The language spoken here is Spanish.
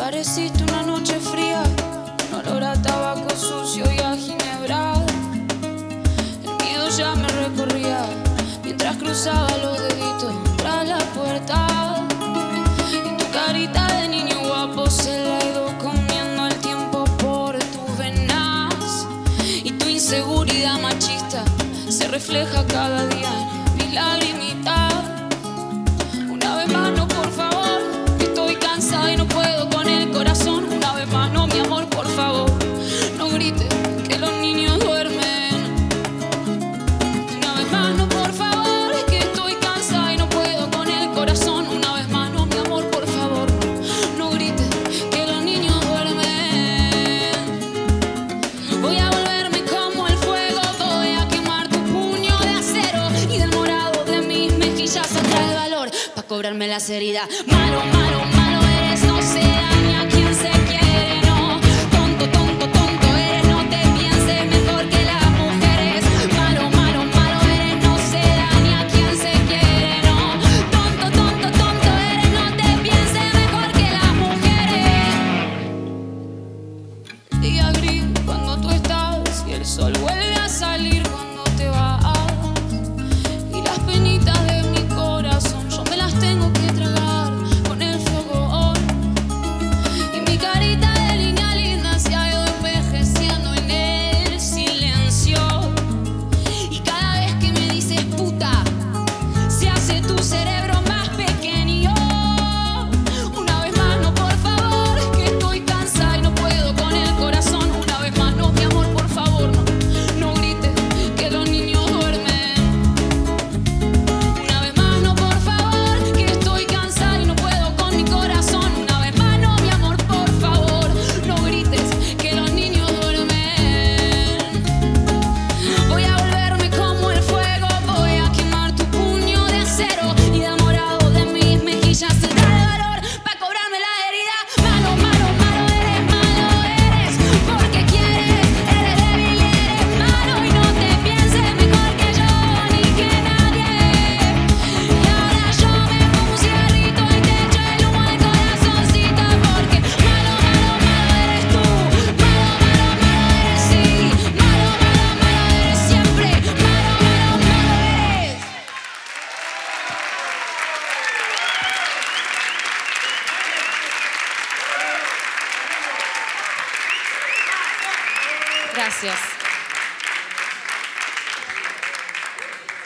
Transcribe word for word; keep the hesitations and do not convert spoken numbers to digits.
Pareciste una noche fría, un olor a tabaco sucio y a ginebra. El miedo ya me recorría mientras cruzaba los deditos tras la puerta. Y tu carita de niño guapo se la ha ido comiendo el tiempo por tus venas. Y tu inseguridad machista se refleja cada día en mi lagrimita. Una vez más, no, por favor, que estoy cansada y no puedo con el corazón. Una vez más, no, mi amor, por favor, no grites que los niños duermen. Una vez más, no, por favor, que estoy cansada y no puedo con el corazón. Una vez más, no, mi amor, por favor, no, no grites que los niños duermen. Voy a volverme como el fuego, voy a quemar tu puño de acero y del morado de mis mejillas saldrá el valor para cobrarme las heridas. Malo, malo, malo eres, no se daña a quien se quiere, no. Tonto, tonto, tonto eres, no te pienses mejor que las mujeres. Malo, malo, malo eres, no se daña a quien se quiere, no. Tonto, tonto, tonto eres, no te pienses mejor que las mujeres. Día gris cuando tú estás y el sol vuelve a salir cuando te vas. Y las penitas de mi corazón yo me las tengo que tragar con el fuego. Y mi carita de niña linda se ha ido envejeciendo en el silencio. Y cada vez que me dices puta, se hace tu cerebro más pequeño. Una vez más, no, por favor, que estoy cansada y no puedo con el corazón. Una vez más, no, mi amor, por favor, no, no grites que los niños duermen. Una vez más, no, por favor, que estoy cansada y no puedo con mi corazón. Una vez más, no, mi amor, por favor, no grites que los niños duermen. Voy a volverme como el fuego, voy a quemar tu puño de acero y del morado de mis mejillas saldrá el valor para cobrarme la herida. Malo, malo, malo eres, malo eres, porque quieres, eres débil, eres malo y no te pienses mejor que yo ni que nadie. Y ahora yo me pongo un cigarrito y te echo el humo de corazoncito, porque malo, malo, malo eres tú, malo, malo, malo eres sí, malo, malo, malo eres siempre, malo, malo, malo eres. Gracias.